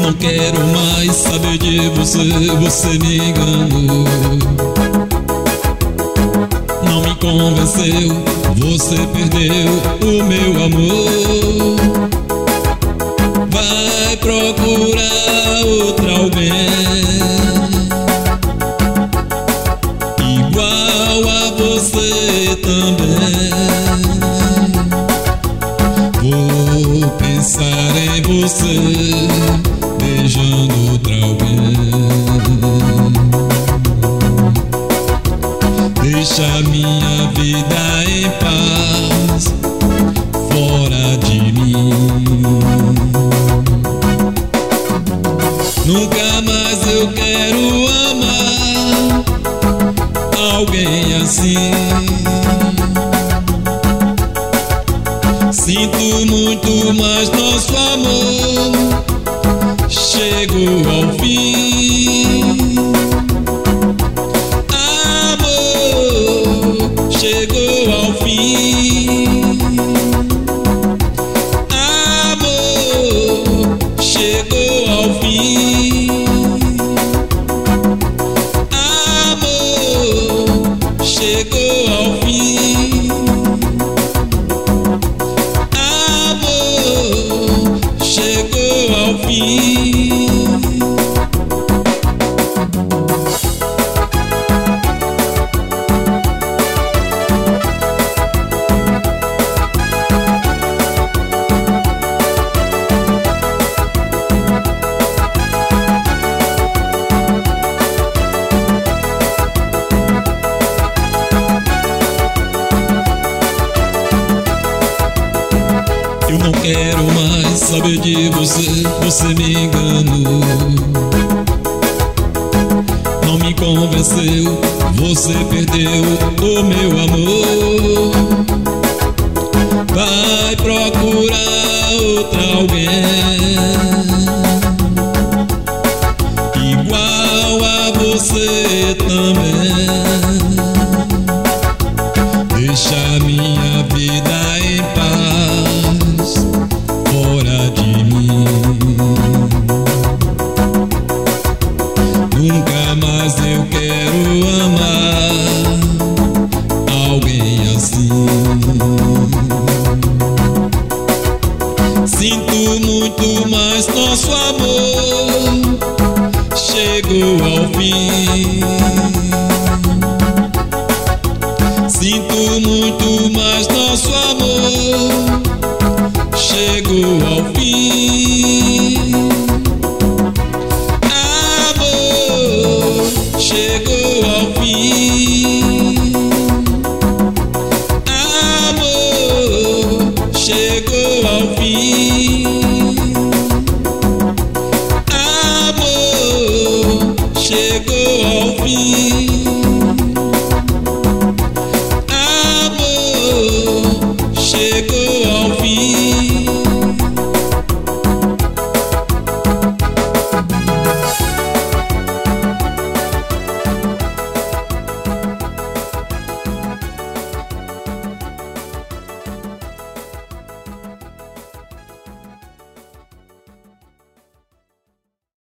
não quero mais saber de você, você me enganou. Não me convenceu, você perdeu o meu amor. Vai procurar outra alguém igual a você também. Vou pensar em você beijando outra alguém. Deixa minha vida em paz, fora de mim. Nunca mais eu quero amar alguém assim. Sinto muito, mas nosso amor chegou ao fim. Amor, chegou ao fim. Amor, chegou ao fim. Amor, chegou ao fim. Amor, chegou ao fim. Eu não quero mais saber de você, você me enganou. Não me convenceu, você perdeu o meu amor. Vai procurar outra alguém igual a você também. Deixa minha vida em paz, fora de mim. Nunca mais eu quero amar alguém assim. Sinto muito, mas nosso amor chegou ao fim. Sinto muito, mas nosso amor chegou ao fim.